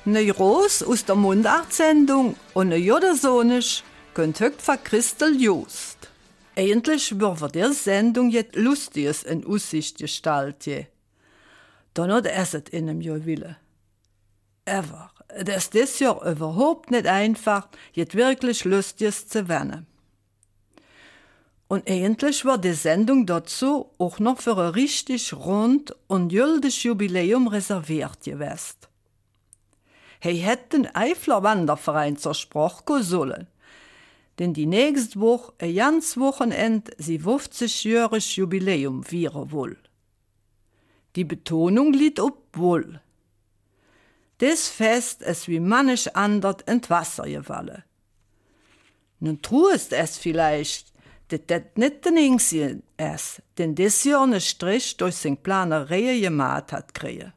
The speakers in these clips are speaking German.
Ne Ros aus der Mundartsendung und ne Jodasonisch könnt högt von Christel Just. Eigentlich wird der Sendung jetzt Lustiges in Aussicht gestaltet. Dann hat es in einem Jahr Wille. Aber das ist dieses Jahr überhaupt nicht einfach, jetzt wirklich Lustiges zu werden. Und eigentlich war die Sendung dazu auch noch für ein richtig rund und gültiges Jubiläum reserviert gewesen. Hij hätte den Eifler Wanderverein zur Sprache kommen sollen, denn die nächste Woche, ein ganz Wochenende, sie 50-jähriges Jubiläum wäre wohl. Die Betonung liegt auf wohl. Das Fest ist wie manch andert ins Wasser gefallen. Nun trust es vielleicht, dass das nicht den Einzigen ist, denn das Jahr einen Strich durch seine Planerei gemacht hat kriegen.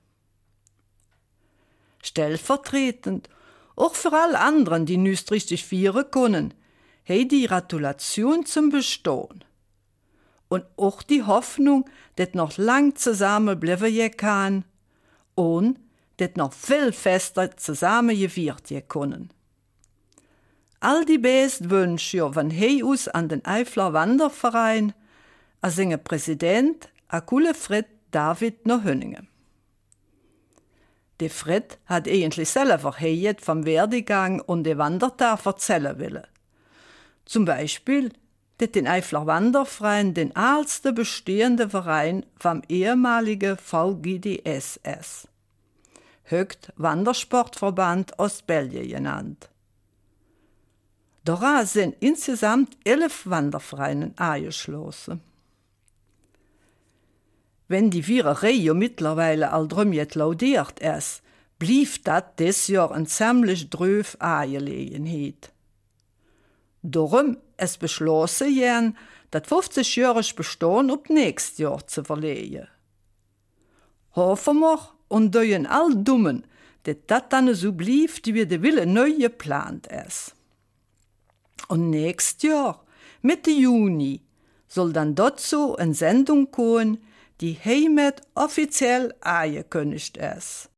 Stellvertretend, auch für alle anderen, die nicht richtig feiern können, hey die Gratulation zum Bestehen. Und auch die Hoffnung, dass noch lang zusammen bleiben kann und dass noch viel fester zusammen gewirrt können. All die besten Wünsche von hey aus an den Eifler Wanderverein, an seinen Präsident, an Fred David noch Hönningen. Der Fred hat eigentlich selber jetzt vom Werdegang und der Wandertag erzählen wollen. Zum Beispiel, dass den Eifler Wanderverein den ältesten bestehenden Verein vom ehemaligen VGDS ist. Högt Wandersportverband Ostbelgien genannt. Daran sind insgesamt 11 Wandervereine angeschlossen. Wenn die Viererei mittlerweile all drum jetzt laudiert ist, blieb das des Jahr ein ziemlich dröf Angelegenheit. Darum ist beschlossen gern, das 50-jährige Bestehen auf nächstes Jahr zu verlegen. Hoffen wir und deuen all Dummen, dass das dann so blieb, wie der Wille neu geplant ist. Und nächstes Jahr, Mitte Juni, soll dann dazu eine Sendung kommen, die hiermit offiziell angekündigt ist.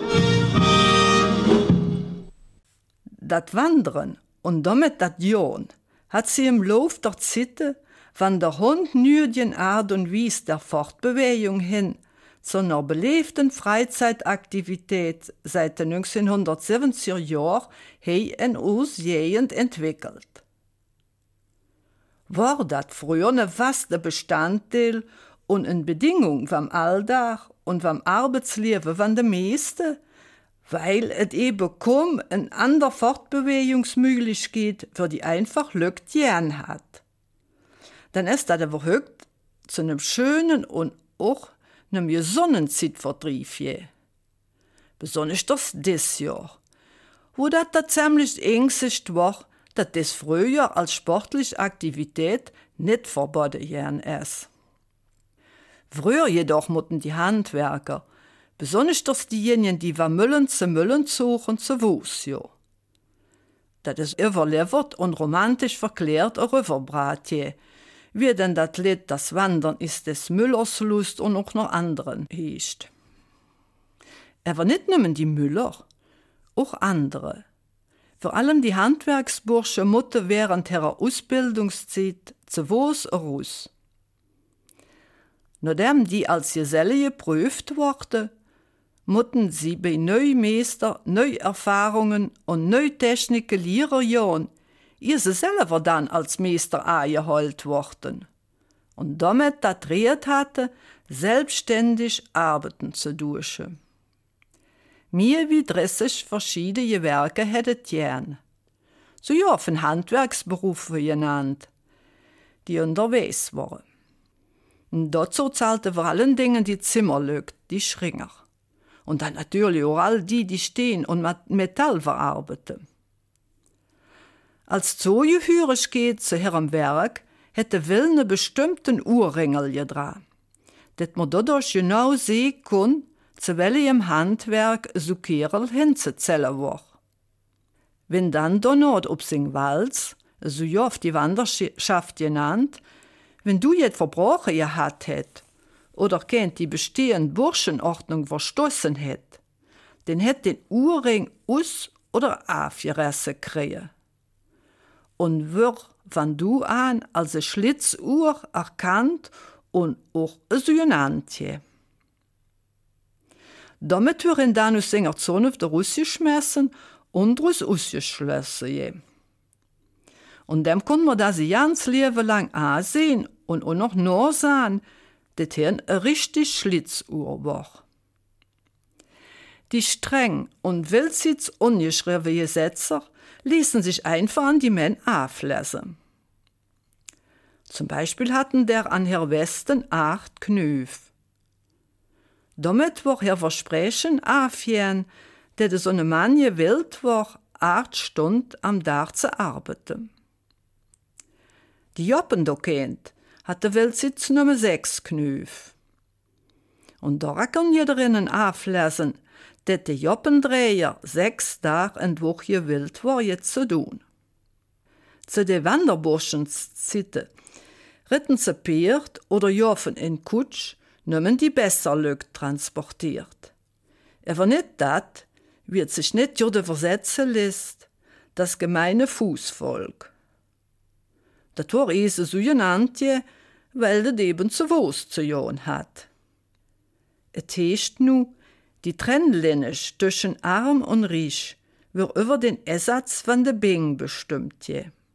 Das Wandern und damit das Jahren hat sie im Lauf der Zeit, von der hundnüdigen Art und Weise der Fortbewegung hin zu einer belebten Freizeitaktivität seit den 1970er Jahren hier in Ausgehend entwickelt. War das früher ein fester Bestandteil und eine Bedingung vom Alltag und vom Arbeitsleben von den meisten, weil es eben kaum eine andere Fortbewegungsmöglichkeit für die einfach Leute gern hat. Dann ist das aber heute zu einem schönen und auch einem gesunden Zeitvertrieb je. Besonders das Jahr, wo das ziemlich ängstlich war, dass das früher als sportliche Aktivität nicht verboten gern ist. Früher jedoch mussten die Handwerker, besonders diejenigen, die von Müllen suchen, zu Fuß. Das ist überliefert und romantisch verklärt auch rübergebracht, wie denn das Lied Das Wandern ist des Müllers Lust und auch noch anderen hieß. Aber nicht nur die Müller, auch andere. Vor allem die Handwerksbursche mussten während ihrer Ausbildungszeit zu Fuß raus. Nachdem die als Geselle geprüft wurden, mussten sie bei neuen Meistern, neue Erfahrungen und neue Techniken lernen, ihr sie selber dann als Meister angeholt wurden und damit das Recht hatten, selbstständig arbeiten zu dürfen. Mehr wie 30 verschiedene Werke hätten gern. So ja von Handwerksberufen genannt, die unterwegs waren. Und dazu zahlten vor allen Dingen die Zimmerleute, die Schringer. Und dann natürlich auch all die stehen und Metall verarbeiten. Als Zugehörigkeit zu ihrem Werk hätte Will einen bestimmten Uhrringel getragen, dass man dadurch genau sehen kann, zu welchem Handwerk so Kerl hinzuzählen war. Wenn dann Donat ob sing Walz, so ja auf die Wanderschaft genannt, wenn du jetzt Verbrochen gehabt hätt oder kennt die bestehende Burschenordnung verstoßen hätt, den hätt den Uhrring us oder afgeresse kree. Und wann du an als e Schlitzuhr erkannt und auch e Syonantje. Damit würden dann us senger Zone auf der Russisch schmessen und us ausgeschlossen je. Und dem konnten wir das ganz Leben lang ansehen und auch noch nachsahen, dass er eine richtig Schlitzuhr war. Die streng und wildsitz ungeschriebene Gesetze ließen sich einfach an die Männer auflesen. Zum Beispiel hatten der an Herr Westen 8 Knöpfe. Damit war Herr Versprechen aufgehen, dass so eine Mann gewillt war, 8 Stunden am Tag zu arbeiten. Die Joppendokent hatte Wildsitz Nummer 6 Knöpfe. Und da kann jeder auflesen, dass der Joppendreher 6 Tage in der Woche gewillt war, jetzt zu tun. Zu den Wanderburschenszeiten ritten sie Pferd oder Joffen in Kutsch, nimmen die besser Lüg transportiert. Aber nicht dat, wird sich nicht jede versetzen lässt, das gemeine Fußvolk. Das war so genannt, weil das eben zu Fuß zu gehen hat. Es heißt nu, die Trennlinie zwischen Arm und Reich wird über den Ersatz von der Bing bestimmt.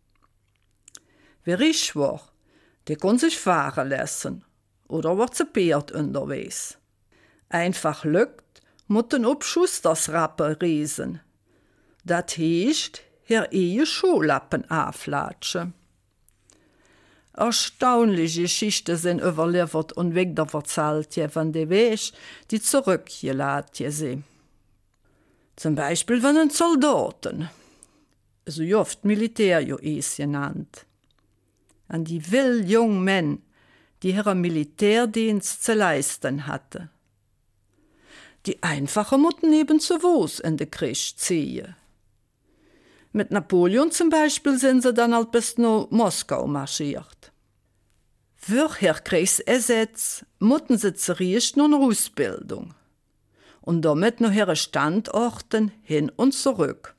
Wer reich war, der kann sich fahren lassen oder wird zu Pferd unterwegs. Einfach lückt, muss den Obschustersrappe riesen. Das heißt, hier Schulappen auflatschen. Erstaunliche Geschichten sind überliefert und wieder erzählt von den Weg, die zurückgeladen sind. Zum Beispiel von den Soldaten, so oft Militär ist genannt. An die will jungen Männer, die ihren Militärdienst zu leisten hatten. Die Einfachen mussten eben zu Fuß in den Krieg ziehen. Mit Napoleon zum Beispiel sind sie dann halt bis nach Moskau marschiert. Für Herr Kriegsersatz mussten sie zuerst noch eine Ausbildung und damit noch ihre Standorten hin und zurück.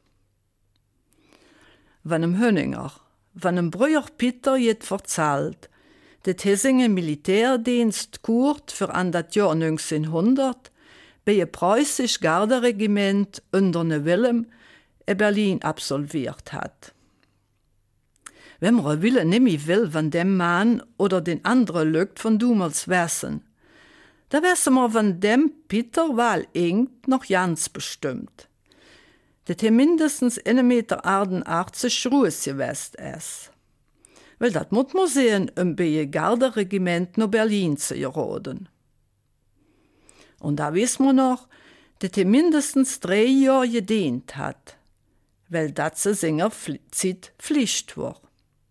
Wenn einem Hönninger, wenn einem Brüder Peter jet erzählt, dass Hessingen Militärdienst kurt für an das Jahr 1900 bei einem preußischen Garderegiment unter ne Wilhelm in Berlin absolviert hat. Wenn man Wille nimmer will, wenn dem Mann oder den anderen lügt von damals wissen, da wissen wir von dem Peter Wahl noch ganz bestimmt. dass er mindestens 1,88 Meter groß gewesen ist. Weil das muss man sehen, bei einem Garderegiment nach Berlin zu geraten. Und da wissen wir noch, dass er mindestens 3 Jahre gedient hat, weil das seiner Zeit Pflicht war.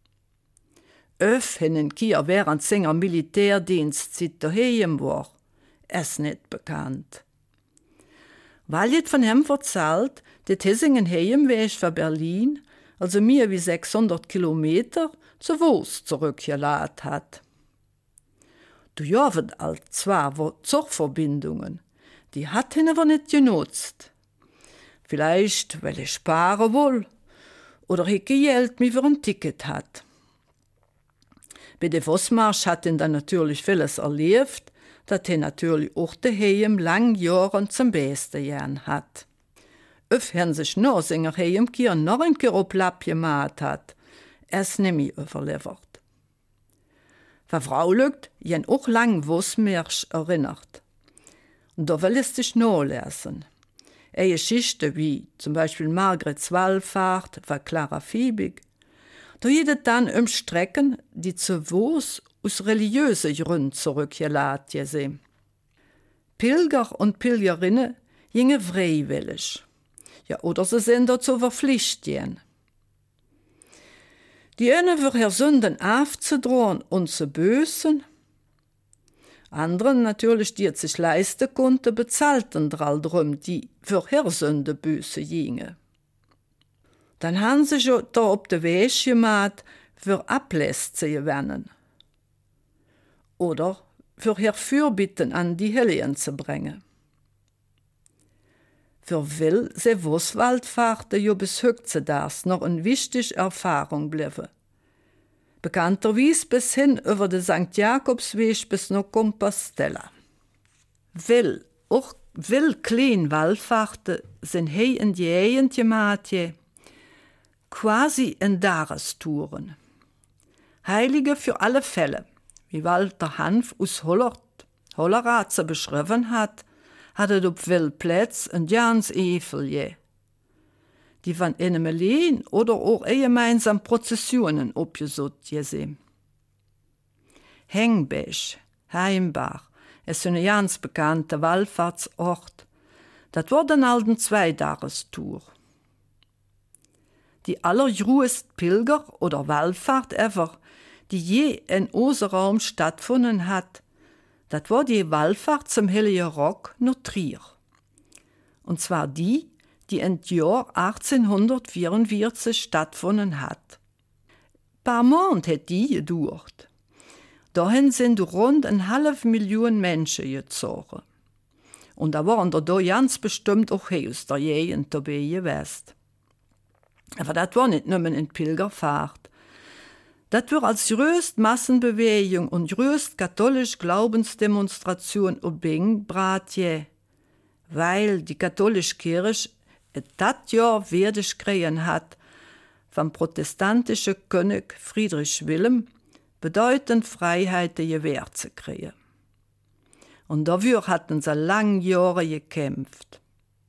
Einen Kier während seiner Militärdienstzeit daheim war, ist nicht bekannt. Weil jetzt von ihm erzählt, dass Hessingen Heimweg von Berlin, also mehr wie 600 Kilometer, zu Fuß zurückgeladen hat. Du javet all zwar Zugverbindungen, die hat ihn aber nicht genutzt. Vielleicht, weil er sparen will oder er Geld mit für ein Ticket hat. Bei der Vossmarsch hat ihn dann natürlich vieles erlebt, dass er natürlich auch daheim lang Jahren zum Besten gern hat. Öf haben sich noch seiner Heimkehr noch ein Kiroplapp gemacht hat, es nämlich überliefert. Verfrauligt, jen auch lang Vossmarsch erinnert. Und da will es sich nachlesen. Geschichte wie zum Beispiel Margrets Wallfahrt von Clara Fiebig, da geht dann Strecken, die zu Fuß aus religiösen Gründen zurückgeladen sind. Pilger und Pilgerinnen gingen freiwillig. Ja, oder sie sind dazu verpflichtet. Die einen für ihre Sünden aufzudrohen und zu büßen, anderen natürlich, die es sich leisten konnten, bezahlten drum, die für ihre Sünde büßen gingen. Dann haben sie sich da auf den Weg gemacht, für Ablässe zu gewinnen. Oder für ihr Fürbitten an die Helien zu bringen. Für will se Wurstwaldfahrten jo bis heutzutage noch eine wichtige Erfahrung bleiben. Bekannterweise bis hin über den St. Jakobsweg bis nach Compostela. Will klein Wallfahrten sind hei in die Gegend gemacht, quasi in Darestouren. Heilige für alle Fälle, wie Walter Hanf aus Holleraze beschrieben hat op Will Plätz ein Jans Evel, die van einem allein oder auch gemeinsam Prozessionen opgesot gesehen. Hengbech, Heimbach, ist ein ganz bekannter Wallfahrtsort. Das war den alten Zweitagestour. Die allergrößte Pilger- oder Wallfahrt ever, die je in unserem Raum stattgefunden hat, das war die Wallfahrt zum Heiligen Rock nach Trier. Und zwar die im Jahr 1844 stattgefunden hat. Ein paar Monate hat die gedauert. Dahin sind rund 500.000 Menschen gezogen. Und da waren da ganz bestimmt auch aus der Gegend dabei gewesen. Aber das war nicht nur eine Pilgerfahrt. Das war als größte Massenbewegung und größte katholische Glaubensdemonstration auf Bing bratje, weil die katholische Kirche das Jahr Werdig gekriegt hat vom protestantischen König Friedrich Wilhelm bedeutend Freiheiten gewährt zu kriegen. Und dafür hatten sie lange Jahre gekämpft.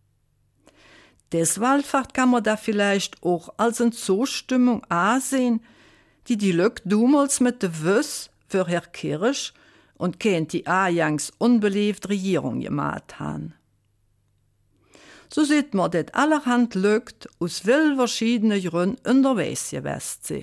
Des Wallfahrt kann man da vielleicht auch als eine Zustimmung ansehen, die Lück damals mit der Wüss für Herr Kirch und kennt die Ajangs unbeliebte Regierung gemacht haben. So sieht man, dass allerhand Lückt aus vielen verschiedenen Gründen unterwegs gewesen sind.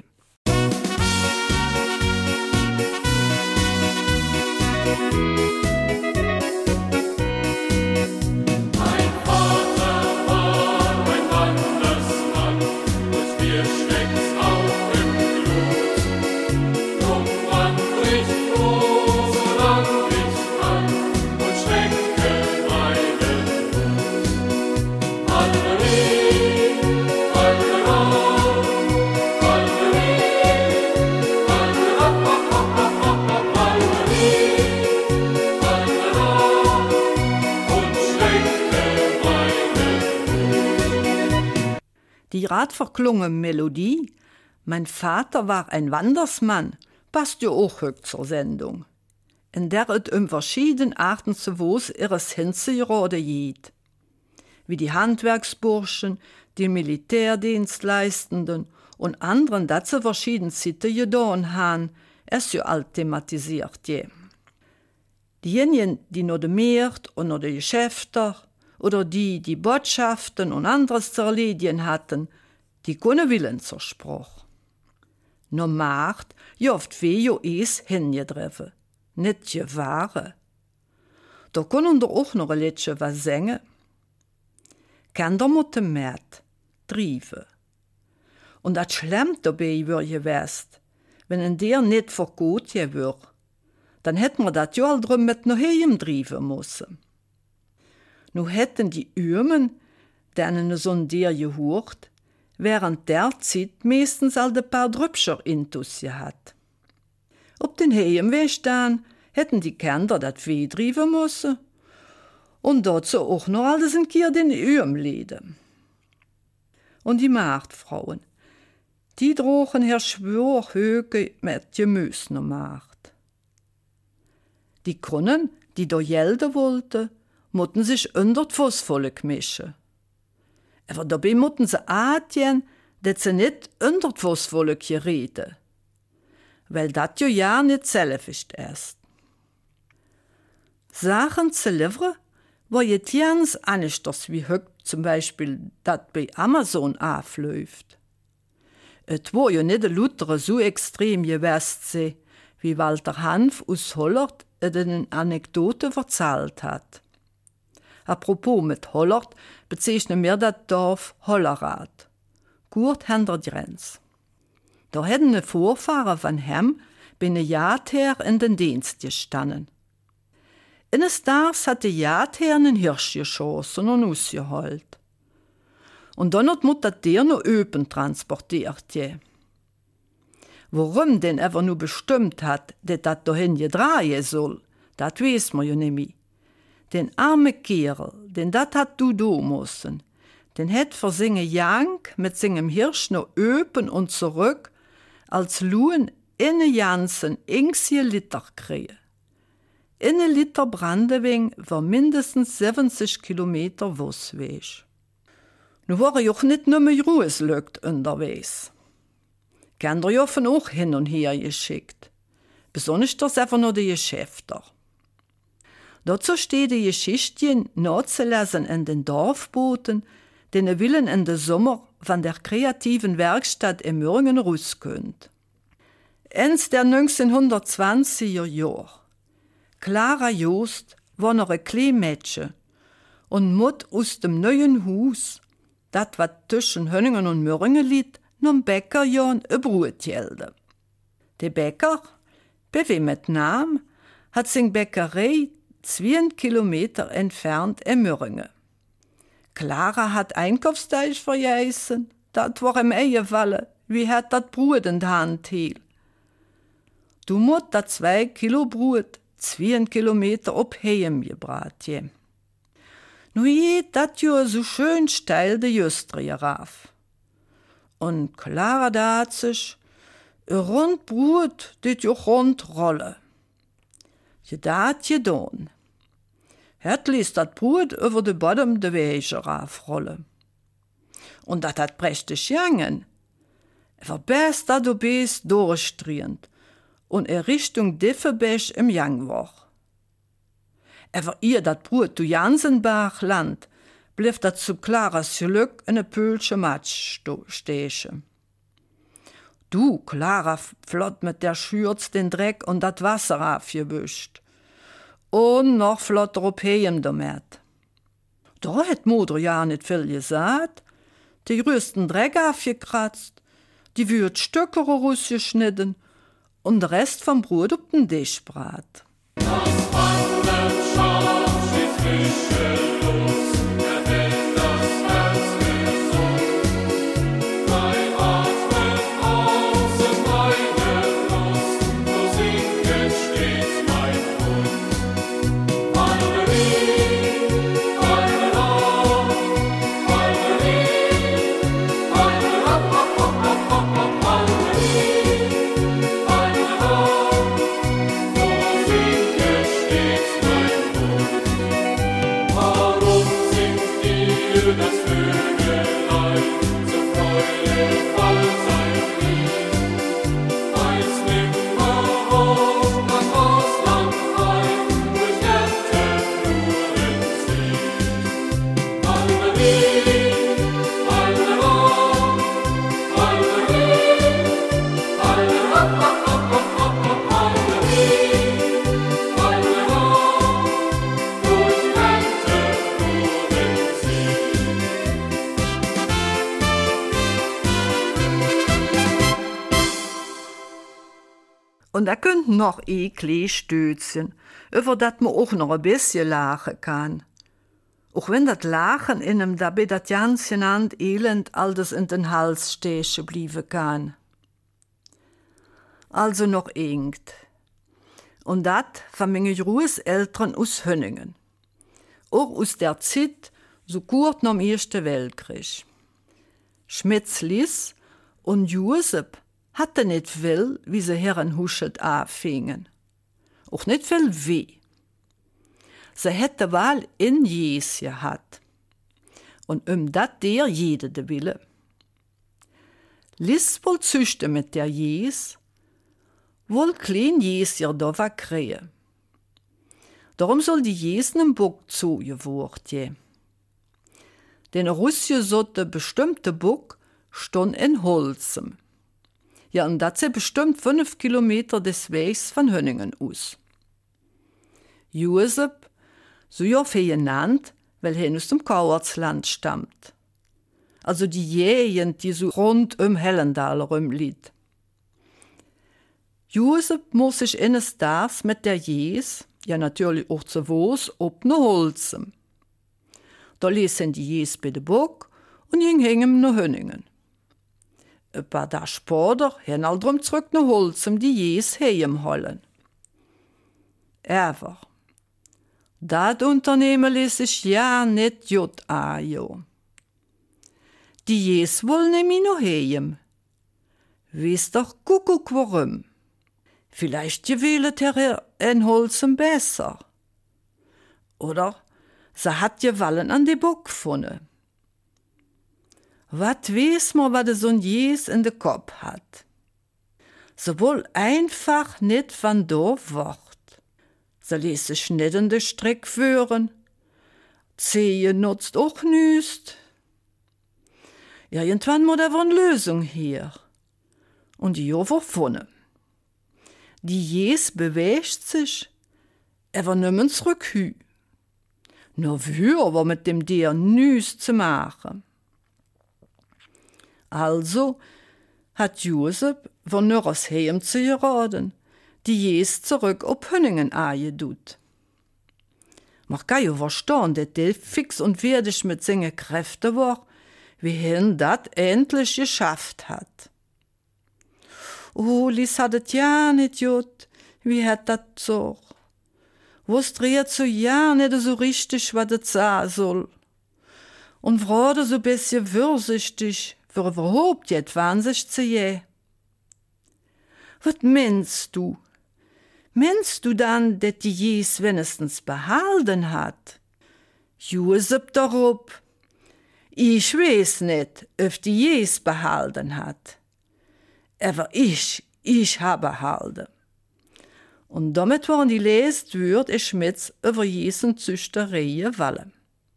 Die ratverklungene Melodie »Mein Vater war ein Wandersmann« passt ja auch zur Sendung, in der es verschiedene Arten zu Wos ihres Hinzegerode geht. Wie die Handwerksburschen, die Militärdienstleistenden und anderen, das zu verschiedenen Zeiten getan haben, ist ja alt thematisiert. Diejenigen, die noch de Markt und noch de Geschäfte oder die Botschaften und anderes zu erledigen hatten, die können Willen zur Spruch. No Markt, oft wejo es hingedreffen, nicht gewahre. Da können doch auch noch ein Liedchen was singen. Kinder müssen mit, treiben. Und das schlemmt dabei wird gewesen, wenn ein der nicht vergut wird, dann hätten wir das ja all drum mit nach Hause treiben müssen. Nu hätten die Ümen, denen so ein der gehört, während der Zeit meistens all de paar Drübscher intus gehabt. Ob den Heimweg dann hätten die Kinder das Weh treiben müssen und dazu auch noch alles ein Kier den Üm leden. Und die Marktfrauen, die drohen Herr Schwörhöge mit Gemüse no Markt. Die Kunden, die da gelden wollten, mussten sich unter die Fußvolk mischen. Aber dabei mussten sie atmen, dass sie nicht unter die Fußvolk reden, weil das ja nicht selbst ist. Sachen zu liefern war jetzt ganz anders wie heute zum Beispiel das bei Amazon abläuft. Es war ja nicht ein Lutherer so extrem gewesen, wie Walter Hanf aus Hollert in eine Anekdote erzählt hat. Apropos mit Hollert bezeichnen wir das Dorf Hollerath, gut hinter der Grenze. Da hätten die Vorfahren von ihm bei einem Jahr in den Dienst gestanden. Eines Tages hat die Jagdherr einen Hirsch geschossen und ausgeholt. Und dann hat Mutter der noch öpen transportiert. Je. Warum denn aber nur bestimmt hat, dass das dahin gedrehen soll, das weiß man ja nicht mehr. Den armen Kerl, den das hat du do müssen, den hat für seine Jank mit seinem Hirsch noch öpen und zurück als Lohn in den ganzen 1 Liter kriegen. 1 Liter Brandewijn war mindestens 70 Kilometer Wussweg. Nu waren ja auch nicht nur mehr Ruheslückt unterwegs. Kinder joffen auch hin und her geschickt. Besonders das einfach nur die Geschäfter. Dazu steht die Geschichtchen nachzulesen in den Dorfboten, denen willen in den Sommer von der kreativen Werkstatt in Mürgen rauskommt. Ends der 1920er Jahre. Clara Joost war noch ein kleines Mädchen und mut aus dem neuen Haus, dat wat zwischen Hönningen und Mürgen liegt, nom Bäcker Jan ein Brot gelde. Der Bäcker, bei wem mit Namen, hat sin Bäckerei 2 Kilometer entfernt in Mürgen. Clara hat Einkaufsteich vergessen, dat war im Ehefalle, wie hat dat Brot in der Hand hielt. Du musst dat 2 Kilo Brot 2 Kilometer op Heim gebracht. Nu geht dat jo so schön steil de Justrie rauf. Und Clara dat sich, ein rund Brot, dit jo rund rolle. Je dat gedaan. Het ließ dat Brot über de Bodem de Wege raufrolle. Und dat hat prächtig gegangen. War best dat du bist durchstriend und Richtung Diffebech im Januar. War ihr dat Brot du Jansenbach land, blieb dat zu Claras Glück in e Pölsche Matsch stechen. Du, Clara, flott mit der Schürz den Dreck und dat Wasser aufgebüscht. Und noch flotter op Heim damit. Da hätt Mutter ja nicht viel gesagt. Die größten Dreck aufgekratzt, die würd Stücke rausgeschnitten und der Rest vom Brot op den Tisch brat. Und da könnt noch kleines Stößchen, über das man auch noch ein bisschen lachen kann. Auch wenn das Lachen in einem dabei das ganze Hand elend alles in den Hals stechen bleiben kann. Also noch irgend. Und das von meinen Großeltern aus Hönningen. Auch aus der Zeit, so kurz nach dem Ersten Weltkrieg. Schmitz-Lies und Josep hatte nicht viel, wie sie Herrenhuschet anfingen. Auch nicht viel weh. Sie hätte Wahl in Jes gehabt. Und dat der jede de Wille. Lies wohl züchte mit der Jes, wohl klein Jes ihr da war kriegen. Darum soll die Jesen im Buck zugewurt je. Den russgesotte bestimmte Buck stund in Holzem. Ja, und das ist bestimmt 5 Kilometer des Wegs von Hönningen aus. Josep, so ja für genannt, weil er aus dem Kauersland stammt. Also die Gegend, die so rund um Hellendal rumliegt. Josep muss sich eines Tages mit der Jes, ja natürlich auch zu Wos op ne Holzem. Da lesen die Jes bei de Bock und ging hingem ne Hönningen. E paar Tage später hen all drum zurück ne Holzem die Jes heim hollen. Aber dat Unternehmen ließ sich ja net jut jo. Die Jes wollen nämlich noch heim. Weiss doch Kuckuck warum. Vielleicht gewählt en Holzem besser. Oder sie hat gewallen an die Bock gefunden. Wat weiß man, was so ein Jes in de Kopf hat? Sie wohl einfach nicht van do wort. Sie lässt sich nicht in de Strick führen. Zehe nutzt auch nüst. Ja, irgendwann muss da eine Lösung hier. Und die war gefunden. Die Jes bewegt sich, war nimmer zurück hü. Nur wir war mit dem Dier nüs zu machen. Also hat Josef, von nur aus Heim zu geraten, die Jes zurück op Hönningen angedut. Man kann ja verstehen, dass der fix und fertig mit seinen Kräften war, wie hin dat endlich geschafft hat. Oh, Lies hat et ja nicht gut, wie hat dat so? Wusste so ja nicht so richtig, was et sagen soll. Und wurde so bisschen vorsichtig, für überhaupt jet wahnsinnig zu je. Was meinst du? Meinst du dann, dass die Jes wenigstens behalten hat? Josef darauf. Ich weiß nicht, ob die Jes behalten hat. Aber ich habe behalten. Und damit waren die Leswürde Schmitz über Jesen Züstereien wallen.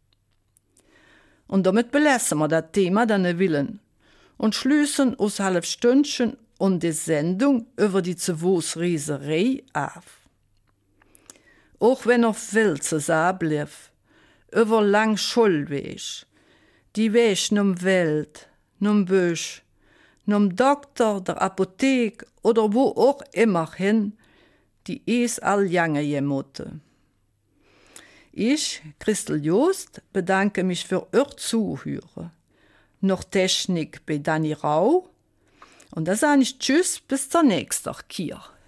Und damit belassen wir das Thema dann willen und schließen uns halb Stündchen und die Sendung über die Zewos-Rieserei auf. Auch wenn noch viel zu sagen blieb, über lang Schulweg, die Weg num Welt, num Büsch, num Doktor, der Apotheke oder wo auch immer hin, die is all jange jemotte. Ich, Christel Joost, bedanke mich für Ihr Zuhören. Noch Technik bei Dani Rau. Und da sage ich Tschüss bis zur nächsten Kier.